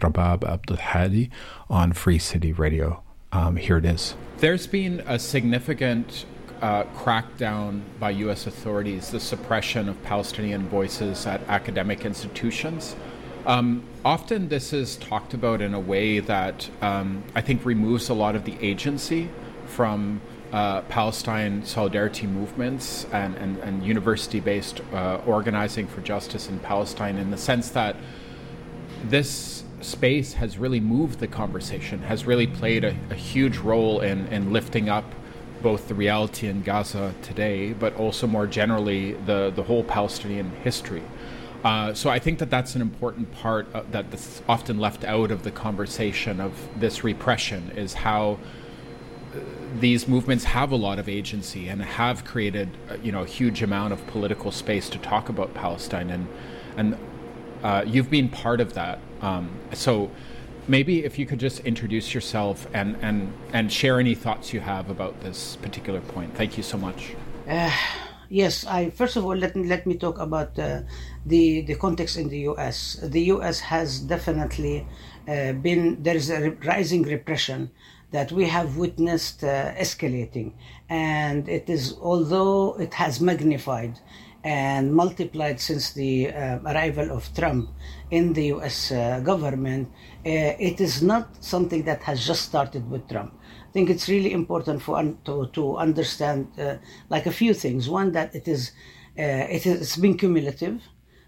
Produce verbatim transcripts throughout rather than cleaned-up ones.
Rabab Abdulhadi on Free City Radio. Um, here it is. There's been a significant uh, crackdown by U S authorities, the suppression of Palestinian voices at academic institutions. Um, often this is talked about in a way that um, I think removes a lot of the agency from uh, Palestine solidarity movements and, and, and university-based uh, organizing for justice in Palestine, in the sense that this space has really moved the conversation, has really played a, a huge role in, in lifting up both the reality in Gaza today, but also more generally the, the whole Palestinian history. Uh, so I think that that's an important part of, that that's often left out of the conversation of this repression, is how uh, these movements have a lot of agency and have created, uh, you know, a huge amount of political space to talk about Palestine, and and uh, you've been part of that. Um, so maybe if you could just introduce yourself and and and share any thoughts you have about this particular point. Thank you so much. Uh, yes, I first of all let me let me talk about uh, the the context in the U S. The U S has definitely uh, been there is a rising repression that we have witnessed uh, escalating, and it is, although it has magnified and multiplied since the uh, arrival of Trump in the U S uh, government, uh, it is not something that has just started with Trump. I think it's really important for un- to, to understand uh, like a few things. One, that it is uh, it is it's been cumulative.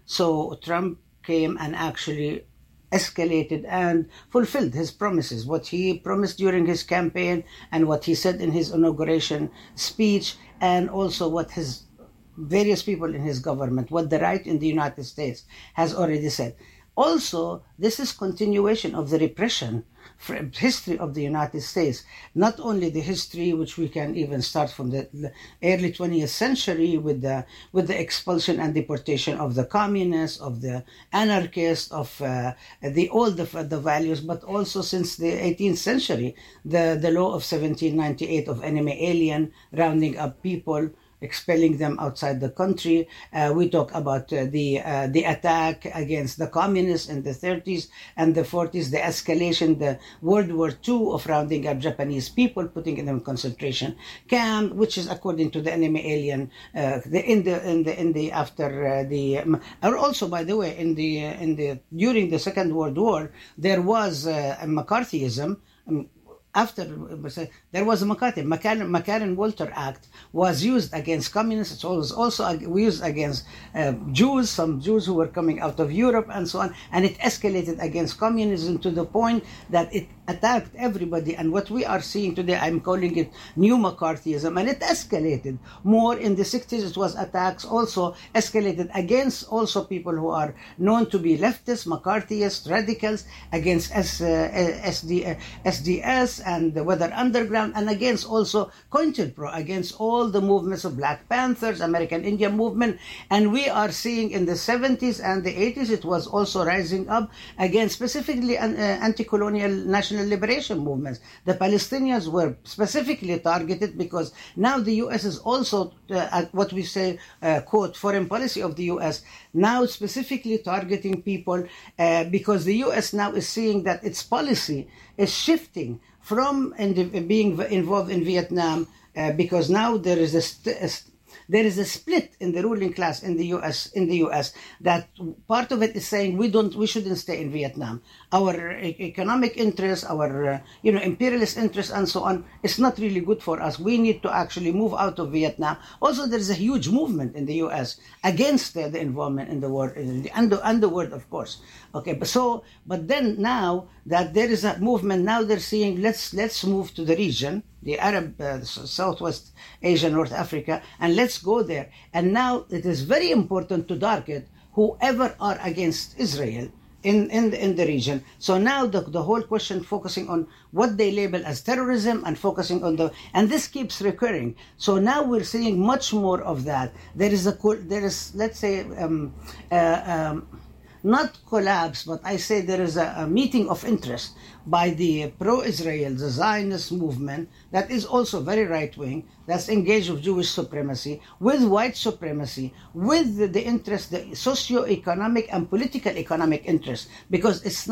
So Trump came and actually escalated and fulfilled his promises, what he promised during his campaign and what he said in his inauguration speech, and also what his various people in his government, what the right in the United States has already said. Also, this is continuation of the repression history of the United States, not only the history which we can even start from the early twentieth century with the with the expulsion and deportation of the communists, of the anarchists, of uh, the all the, the values, but also since the eighteenth century, the, the law of seventeen ninety-eight of enemy alien, rounding up people, expelling them outside the country. Uh, we talk about uh, the uh, the attack against the communists in the thirties and the forties, the escalation, the World War Two of rounding up Japanese people, putting them in concentration camp, which is according to the enemy alien. Uh, the, in the in the in the after uh, the um, or also, by the way, in the uh, in the during the Second World War, there was uh, a McCarthyism. Um, After there was a McCarthy, McCarran-Walter Act was used against communists. It was also used against uh, Jews, some Jews who were coming out of Europe and so on. And it escalated against communism to the point that it attacked everybody. And what we are seeing today, I'm calling it new McCarthyism. And it escalated more in the sixties. It was attacks also escalated against also people who are known to be leftists, McCarthyists, radicals, against S, uh, S D, uh, S D S, and the Weather Underground, and against also COINTELPRO, against all the movements of Black Panthers, American Indian movement. And we are seeing in the seventies and the eighties, it was also rising up against specifically uh, anti-colonial national liberation movements. The Palestinians were specifically targeted because now the U S is also, uh, at what we say, uh, quote, foreign policy of the U S, now specifically targeting people uh, because the U S now is seeing that its policy is shifting from being involved in Vietnam, uh, because now there is a, st- a st- there is a split in the ruling class in the U S. In the U S, that part of it is saying we don't, we shouldn't stay in Vietnam. Our economic interests, our uh, you know imperialist interests, and so on, it's not really good for us. We need to actually move out of Vietnam. Also, there is a huge movement in the U S against the, the involvement in the war, in the under, underworld, of course. Okay, but so, but then now that there is a movement, now they're saying let's let's move to the region, the Arab, uh, Southwest Asia, North Africa, and let's go there. And now it is very important to target whoever are against Israel in, in, the, in the region. So now the, the whole question focusing on what they label as terrorism and focusing on the, and this keeps recurring. So now we're seeing much more of that. There is a, there is, let's say, um, uh, um, not collapse, but I say there is a, a meeting of interest by the pro-Israel, the Zionist movement, that is also very right-wing, that's engaged with Jewish supremacy, with white supremacy, with the, the interest, the socio-economic and political economic interest, because it's not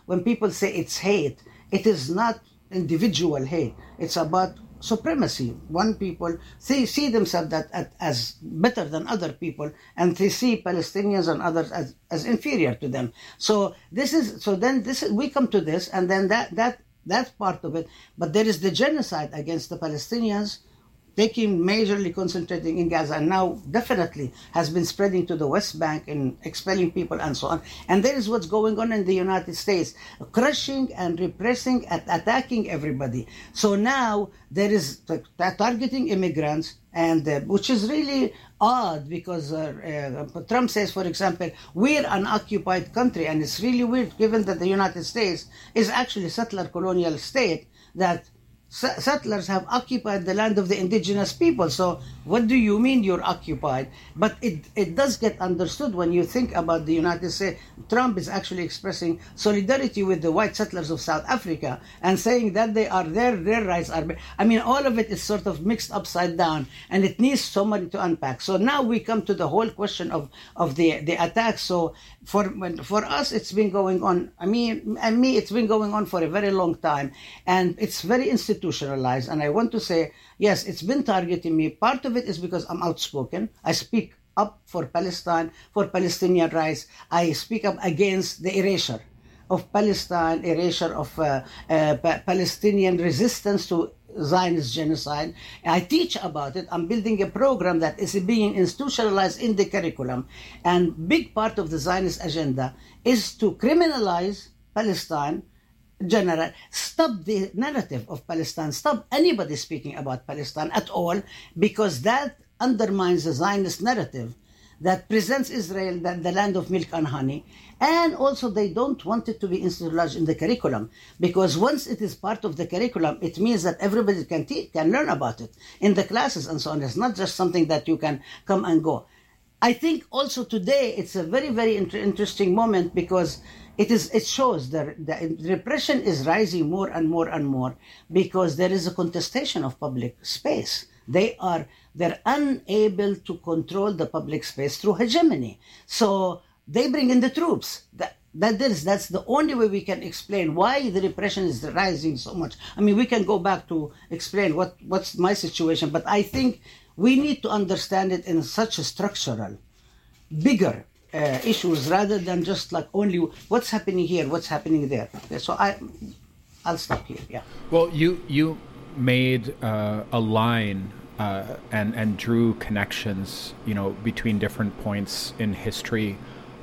when people say it's hate, it is not individual hate. It's about supremacy. One people see, see themselves that as better than other people, and they see Palestinians and others as, as inferior to them. So this is so then this is, we come to this, and then that that that's part of it. But there is the genocide against the Palestinians, taking majorly concentrating in Gaza, and now definitely has been spreading to the West Bank and expelling people and so on. And that is what's going on in the United States, crushing and repressing and attacking everybody. So now there is uh, targeting immigrants, and uh, which is really odd because uh, uh, Trump says, for example, we're an occupied country, and it's really weird given that the United States is actually a settler colonial state that settlers have occupied the land of the indigenous people. So what do you mean you're occupied? But it, it does get understood when you think about the United States. Trump is actually expressing solidarity with the white settlers of South Africa and saying that they are their, their rights are... I mean, all of it is sort of mixed upside down, and it needs somebody to unpack. So now we come to the whole question of, of the, the attack. So for, for us, it's been going on, I mean, and me, it's been going on for a very long time, and it's very institutional. Institutionalized, and I want to say, yes, it's been targeting me. Part of it is because I'm outspoken. I speak up for Palestine, for Palestinian rights. I speak up against the erasure of Palestine, erasure of uh, uh, pa- Palestinian resistance to Zionist genocide. I teach about it. I'm building a program that is being institutionalized in the curriculum. And big part of the Zionist agenda is to criminalize Palestine, general, stop the narrative of Palestine, stop anybody speaking about Palestine at all, because that undermines the Zionist narrative that presents Israel that the land of milk and honey. And also they don't want it to be institutionalized in the curriculum, because once it is part of the curriculum, it means that everybody can te- can learn about it in the classes and so on. It's not just something that you can come and go. I think also today it's a very, very inter- interesting moment, because It is. It shows that the repression is rising more and more and more, because there is a contestation of public space. They are they're unable to control the public space through hegemony. So they bring in the troops. That that is that's the only way we can explain why the repression is rising so much. I mean, we can go back to explain what what's my situation, but I think we need to understand it in such a structural, bigger Uh, issues rather than just like only what's happening here, what's happening there. Okay, so I, I'll stop here. Yeah. Well, you you made uh, a line uh, and and drew connections, you know, between different points in history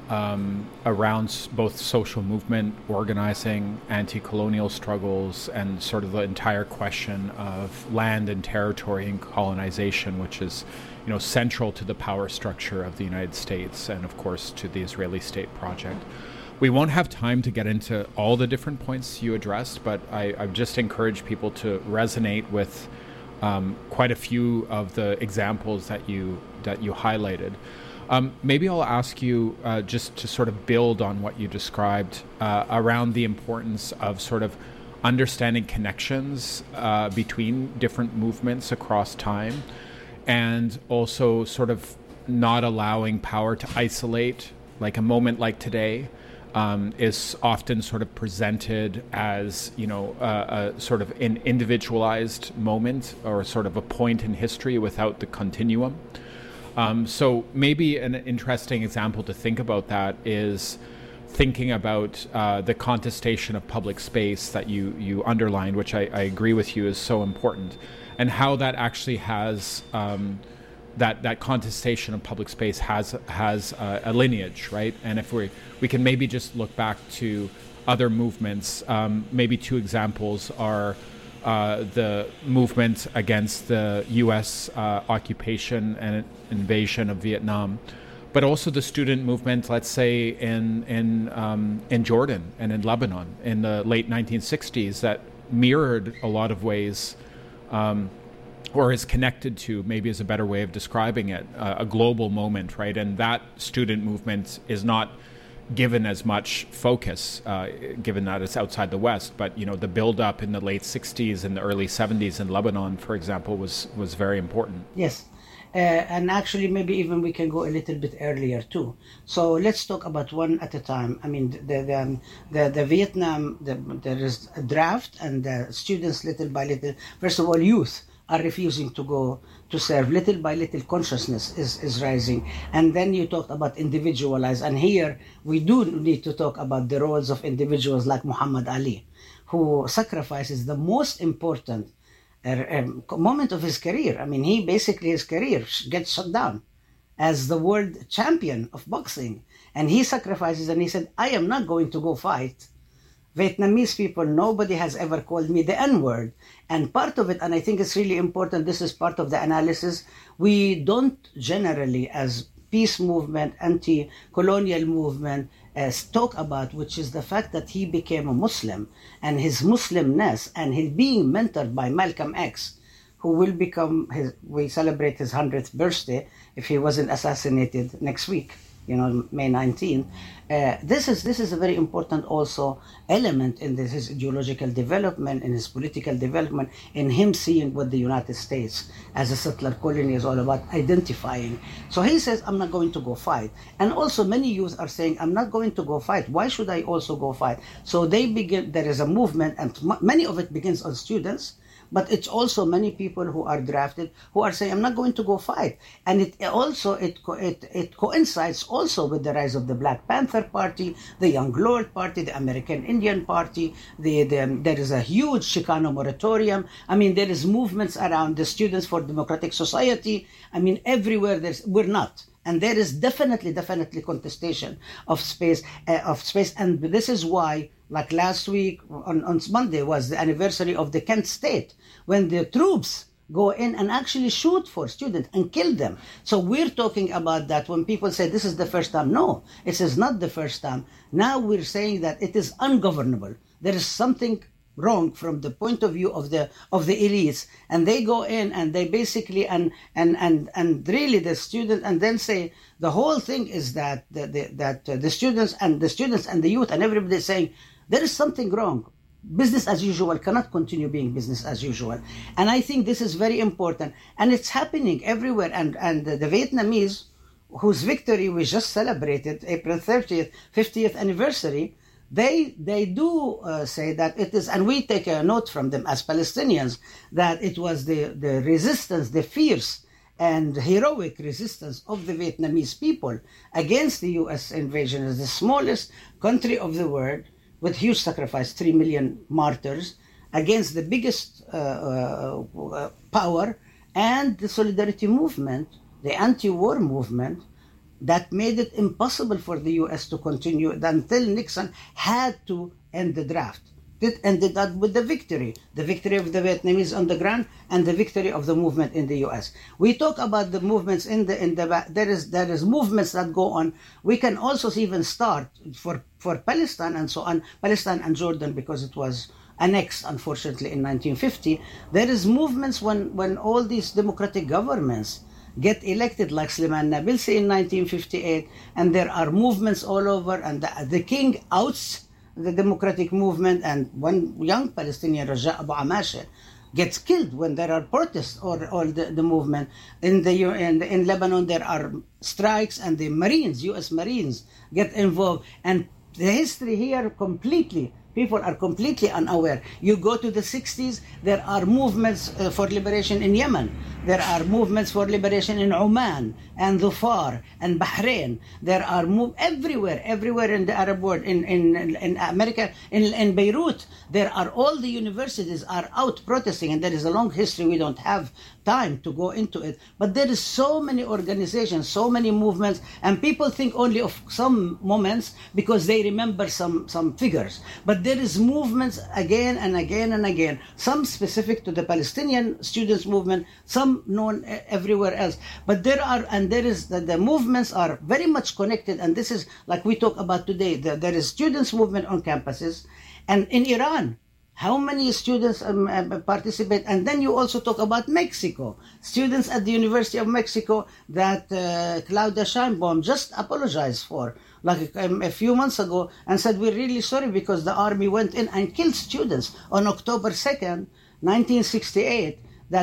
um, around both social movement organizing, anti-colonial struggles, and sort of the entire question of land and territory and colonization, which is, you know, central to the power structure of the United States and, of course, to the Israeli state project. We won't have time to get into all the different points you addressed, but I, I've just encouraged people to resonate with um, quite a few of the examples that you that you highlighted. Um, maybe I'll ask you uh, just to sort of build on what you described uh, around the importance of sort of understanding connections uh, between different movements across time, and also sort of not allowing power to isolate. Like a moment like today um, is often sort of presented as, you know, uh, a sort of an individualized moment or sort of a point in history without the continuum. Um, so maybe an interesting example to think about that is thinking about uh, the contestation of public space that you, you underlined, which I, I agree with you is so important, and how that actually has um, that that contestation of public space has has uh, a lineage, right? And if we we can maybe just look back to other movements, um, maybe two examples are uh, the movement against the U S uh, occupation and invasion of Vietnam, but also the student movement, let's say in in um, in Jordan and in Lebanon in the late nineteen sixties, that mirrored a lot of ways. Um, or is connected to, maybe is a better way of describing it, uh, a global moment, right? And that student movement is not given as much focus, uh, given that it's outside the West. But, you know, the build-up in the late sixties and the early seventies in Lebanon, for example, was, was very important. Yes. Uh, and actually, maybe even we can go a little bit earlier too. So let's talk about one at a time. I mean, the the the, the Vietnam, the, there is a draft, and the students, little by little, first of all, youth are refusing to go to serve. Little by little, consciousness is, is rising. And then you talked about individualized. And here we do need to talk about the roles of individuals like Muhammad Ali, who sacrifices the most important uh, moment of his career. I mean, he basically, his career gets shut down as the world champion of boxing. And he sacrifices and he said, I am not going to go fight Vietnamese people. Nobody has ever called me the N-word. And part of it, and I think it's really important, this is part of the analysis, we don't generally, as peace movement, anti-colonial movement, uh, talk about, which is the fact that he became a Muslim, and his Muslimness, and his being mentored by Malcolm X, who will become, his, we celebrate his hundredth birthday if he wasn't assassinated next week, you know, May nineteenth. Uh, this is this is a very important also element in this, his ideological development, in his political development, in him seeing what the United States as a settler colony is all about, identifying. So he says, I'm not going to go fight. And also many youth are saying, I'm not going to go fight. Why should I also go fight? So they begin, there is a movement, and many of it begins on students, but it's also many people who are drafted who are saying, I'm not going to go fight. And it also, it, it, it coincides also with the rise of the Black Panther Party, the Young Lord Party, the American Indian Party. The, the, there is a huge Chicano moratorium. I mean, there is movements around the Students for Democratic Society. I mean, everywhere there's, we're not. And there is definitely, definitely contestation of space, uh, of space. And this is why, like last week on, on Monday was the anniversary of the Kent State, when the troops go in and actually shoot for students and kill them. So we're talking about that when people say this is the first time. No, it is not the first time. Now we're saying that it is ungovernable. There is something wrong from the point of view of the of the elites, and they go in and they basically and and and and really the student, and then say the whole thing is that the, the that uh, the students and the students and the youth and everybody is saying there is something wrong. Business as usual cannot continue being business as usual. And I think this is very important, and it's happening everywhere. And and the, the Vietnamese, whose victory we just celebrated, April thirtieth, fiftieth anniversary, They they do uh, say that it is, and we take a note from them as Palestinians, that it was the, the resistance, the fierce and heroic resistance of the Vietnamese people against the U S invasion as the smallest country of the world, with huge sacrifice, three million martyrs, against the biggest uh, uh, power, and the solidarity movement, the anti-war movement, that made it impossible for the U S to continue until Nixon had to end the draft. It ended up with the victory, the victory of the Vietnamese on the ground and the victory of the movement in the U S. We talk about the movements in the in the there is there is movements that go on. We can also even start for for Palestine and so on, Palestine and Jordan, because it was annexed, unfortunately, in nineteen fifty. There is movements when when all these democratic governments get elected, like Slimane Nabilsi in nineteen fifty-eight, and there are movements all over, and the, the king outs the democratic movement, and one young Palestinian, Raja Abu Amashe, gets killed when there are protests or, or the, the movement. In, the, in, in Lebanon, there are strikes, and the Marines, U S Marines, get involved. And the history here completely, people are completely unaware. You go to the sixties, there are movements uh, for liberation in Yemen. There are movements for liberation in Oman and Dhofar and Bahrain. There are move everywhere, everywhere in the Arab world, in, in, in America, in, in Beirut. There are all the universities are out protesting, and there is a long history. We don't have time to go into it. But there is so many organizations, so many movements, and people think only of some moments because they remember some, some figures. But there is movements again and again and again, some specific to the Palestinian students movement, some known everywhere else. But there are, and there is, the, the movements are very much connected, and this is like we talk about today. The, there is students movement on campuses, and in Iran, how many students um, uh, participate? And then you also talk about Mexico. Students at the University of Mexico that uh, Claudia Sheinbaum just apologized for, like um, a few months ago, and said, we're really sorry because the army went in and killed students on October second, nineteen sixty-eight, that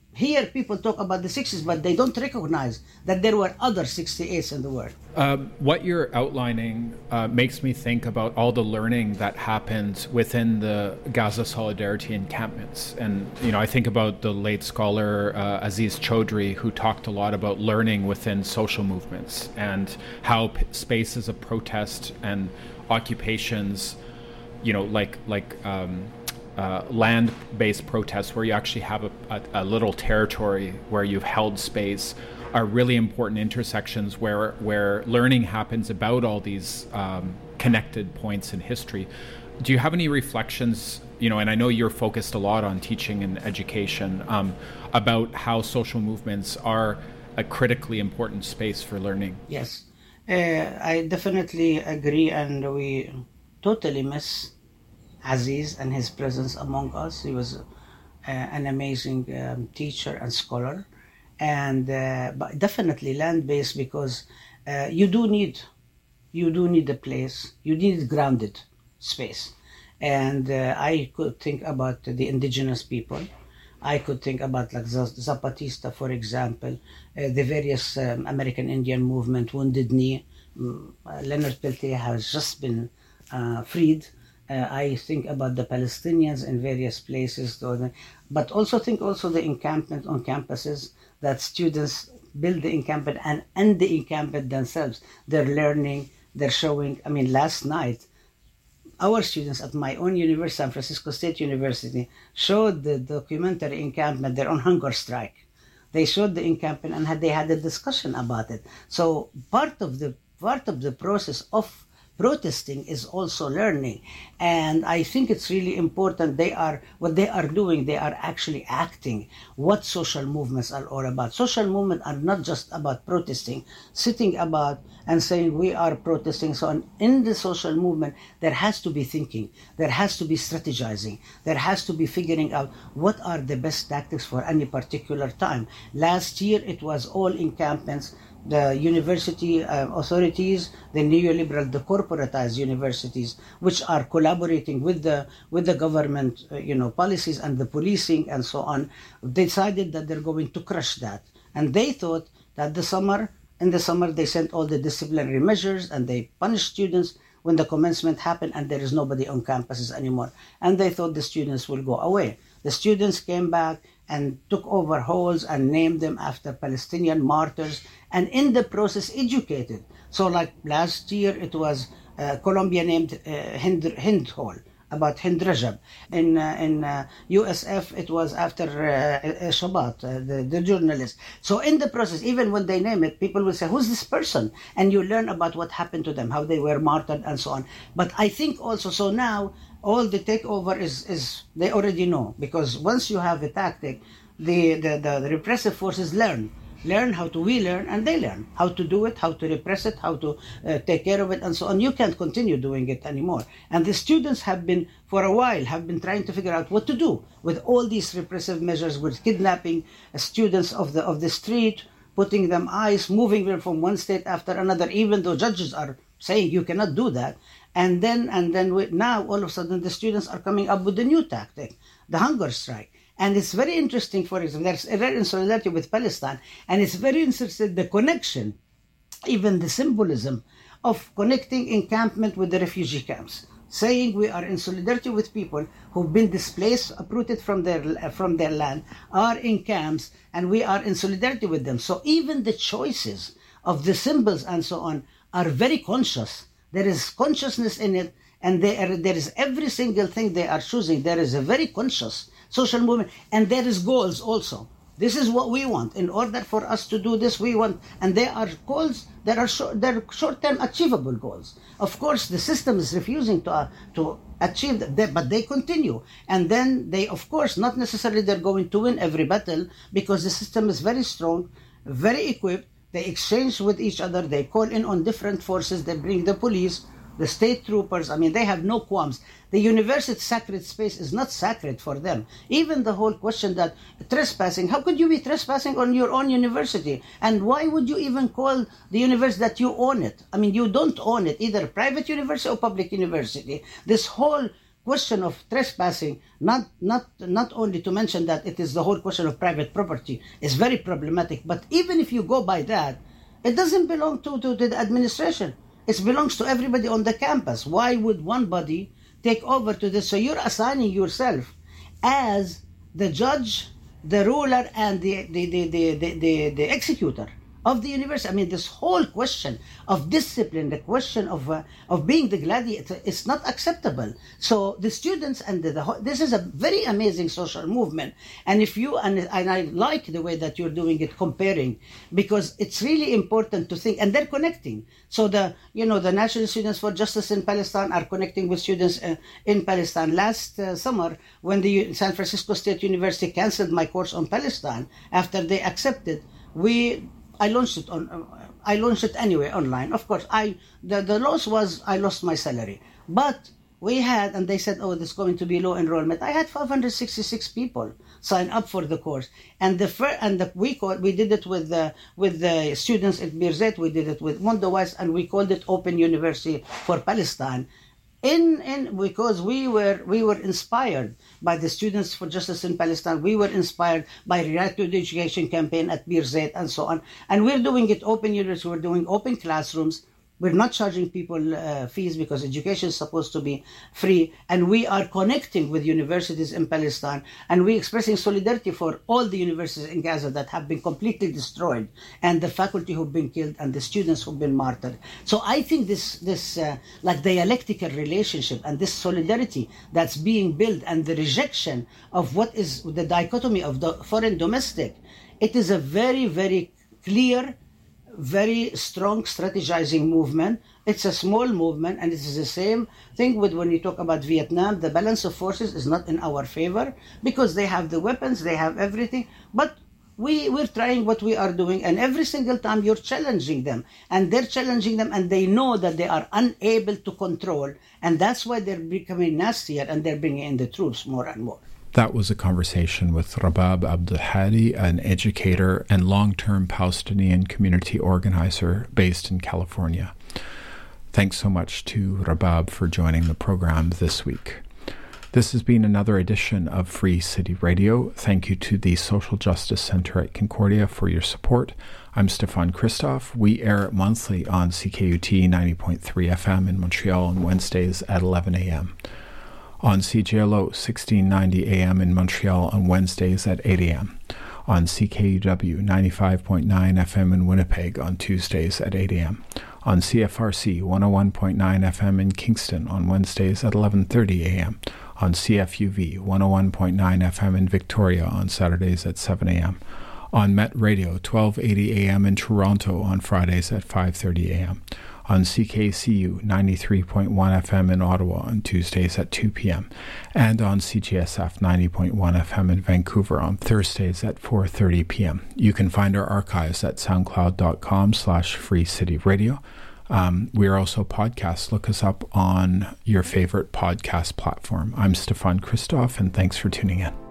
here people talk about the sixties, but they don't recognize that there were other sixty-eights in the world. Um, what you're outlining uh, makes me think about all the learning that happens within the Gaza Solidarity encampments. And, you know, I think about the late scholar uh, Aziz Chaudhry, who talked a lot about learning within social movements and how p- spaces of protest and occupations, you know, like, like, um, Uh, land-based protests where you actually have a, a, a little territory where you've held space are really important intersections where where learning happens about all these um, connected points in history. Do you have any reflections, you know, and I know you're focused a lot on teaching and education, um, about how social movements are a critically important space for learning? Yes, uh, I definitely agree, and we totally miss Aziz and his presence among us. He was uh, an amazing um, teacher and scholar, and uh, but definitely land-based, because uh, you do need you do need a place, you need grounded space. And uh, I could think about the indigenous people. I could think about like Zapatista, for example, uh, the various um, American Indian movement, Wounded Knee. Um, uh, Leonard Peltier has just been uh, freed. Uh, I think about the Palestinians in various places, but also think also the encampment on campuses, that students build the encampment and end the encampment themselves. They're learning, they're showing. I mean, last night, our students at my own university, San Francisco State University, showed the documentary encampment. They're on hunger strike. They showed the encampment and had, they had a discussion about it. So part of the part of the process of protesting is also learning, and I think it's really important. They are what they are doing. They are actually acting what social movements are all about. Social movements are not just about protesting, sitting about and saying we are protesting. So on, in the social movement, there has to be thinking, there has to be strategizing, there has to be figuring out what are the best tactics for any particular time. Last year, it was all encampments. The university uh, authorities, the neoliberal, the corporatized universities, which are collaborating with the with the government, uh, you know, policies and the policing and so on, decided that they're going to crush that. And they thought that the summer, in the summer, they sent all the disciplinary measures and they punished students when the commencement happened and there is nobody on campuses anymore. And they thought the students will go away. The students came back and took over halls and named them after Palestinian martyrs, and in the process educated. So like last year, it was uh, Colombia named uh, Hind, Hind Hall, about Hind Rajab. In, uh, in uh, U S F, it was after uh, Shabat, uh, the, the journalist. So in the process, even when they name it, people will say, who's this person? And you learn about what happened to them, how they were martyred and so on. But I think also, so now, all the takeover is, is they already know, because once you have a tactic, the, the, the, the repressive forces learn. Learn how to, we learn, and they learn how to do it, how to repress it, how to uh, take care of it, and so on. You can't continue doing it anymore. And the students have been, for a while, have been trying to figure out what to do with all these repressive measures, with kidnapping uh, students of the of the street, putting them ice, moving them from one state after another, even though judges are saying you cannot do that. And then, and then we, now, all of a sudden, the students are coming up with a new tactic, the hunger strike. And it's very interesting, for example, there's a in solidarity with Palestine, and it's very interesting, the connection, even the symbolism of connecting encampment with the refugee camps, saying we are in solidarity with people who've been displaced, uprooted from their, from their land, are in camps, and we are in solidarity with them. So even the choices of the symbols and so on are very conscious. There is consciousness in it, and there, there is every single thing they are choosing. There is a very conscious social movement, and there is goals also. This is what we want. In order for us to do this, we want, and there are goals that are short, they're short-term achievable goals. Of course, the system is refusing to uh, to achieve that, but they continue. And then they, of course, not necessarily they're going to win every battle, because the system is very strong, very equipped. They exchange with each other. They call in on different forces. They bring the police, the state troopers. I mean, they have no qualms. The university sacred space is not sacred for them. Even the whole question that trespassing, how could you be trespassing on your own university? And why would you even call the university that you own it? I mean, you don't own it, either private university or public university. This whole question of trespassing, not not not only to mention that it is the whole question of private property, is very problematic. But even if you go by that, it doesn't belong to, to, to the administration. It belongs to everybody on the campus. Why would one body take over to this? So you're assigning yourself as the judge, the ruler, and the the the the, the, the, the executor of the university. I mean, this whole question of discipline, the question of uh, of being the gladiator, is not acceptable. So the students and the, the this is a very amazing social movement. And if you and, and I like the way that you're doing it, comparing, because it's really important to think, and they're connecting. So the you know the National Students for Justice in Palestine are connecting with students uh, in Palestine. Last uh, summer, when the San Francisco State University canceled my course on Palestine after they accepted, we I launched it on. Uh, I launched it anyway online. Of course, I the, the loss was I lost my salary, but we had, and they said, oh, this is going to be low enrollment. I had five hundred sixty-six people sign up for the course, and the fir- and the, we called, we did it with the with the students at Birzeit. We did it with Mondoweiss, and we called it Open University for Palestine. In in because we were we were inspired by the Students for Justice in Palestine. We were inspired by Right to Education campaign at Birzeit and so on. And we're doing it open university. We're doing open classrooms. We're not charging people uh, fees because education is supposed to be free. And we are connecting with universities in Palestine. And we're expressing solidarity for all the universities in Gaza that have been completely destroyed, and the faculty who've been killed, and the students who've been martyred. So I think this, this uh, like dialectical relationship and this solidarity that's being built, and the rejection of what is the dichotomy of the foreign domestic, it is a very, very clear, very strong strategizing movement. It's a small movement, and it is the same thing with when you talk about Vietnam. The balance of forces is not in our favor because they have the weapons, they have everything, but we, we're trying what we are doing, and every single time you're challenging them, and they're challenging them, and they know that they are unable to control, and that's why they're becoming nastier, and they're bringing in the troops more and more. That was a conversation with Rabab Abdelhadi, an educator and long-term Palestinian community organizer based in California. Thanks so much to Rabab for joining the program this week. This has been another edition of Free City Radio. Thank you to the Social Justice Center at Concordia for your support. I'm Stefan Christoff. We air monthly on C K U T ninety point three F M in Montreal on Wednesdays at eleven a.m. On C J L O sixteen ninety A M in Montreal on Wednesdays at eight a.m. On C K U W ninety-five point nine F M in Winnipeg on Tuesdays at eight a.m. On C F R C one oh one point nine F M in Kingston on Wednesdays at eleven thirty a.m. On C F U V one oh one point nine F M in Victoria on Saturdays at seven a.m. On Met Radio twelve eighty A M in Toronto on Fridays at five thirty a.m. On C K C U ninety-three point one F M in Ottawa on Tuesdays at two p.m. and on C G S F ninety point one F M in Vancouver on Thursdays at four thirty p.m. You can find our archives at soundcloud.com slash free city radio. Um, we are also podcasts. Look us up on your favorite podcast platform. I'm Stefan Christoff, and thanks for tuning in.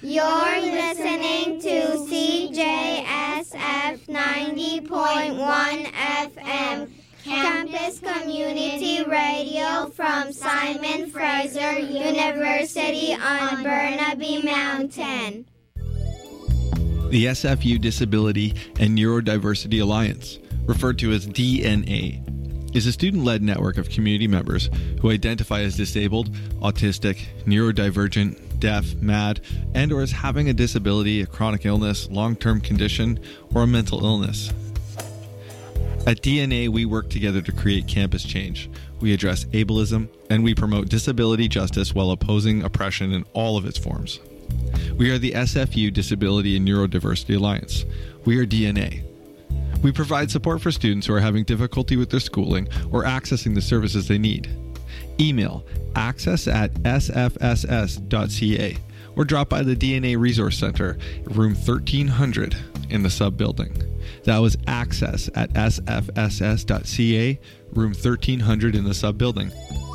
You're listening to C J S F ninety point one F M, Campus Community Radio from Simon Fraser University on Burnaby Mountain. The S F U Disability and Neurodiversity Alliance, referred to as D N A, is a student-led network of community members who identify as disabled, autistic, neurodivergent, deaf, mad, and or as having a disability, a chronic illness, long-term condition, or a mental illness. At D N A, we work together to create campus change. We address ableism, and we promote disability justice while opposing oppression in all of its forms. We are the S F U Disability and Neurodiversity Alliance. We are D N A. We provide support for students who are having difficulty with their schooling or accessing the services they need. Email access at s f s s dot c a or drop by the D N A Resource Center, room thirteen hundred in the sub-building. That was access at s f s s dot c a, room thirteen hundred in the sub-building.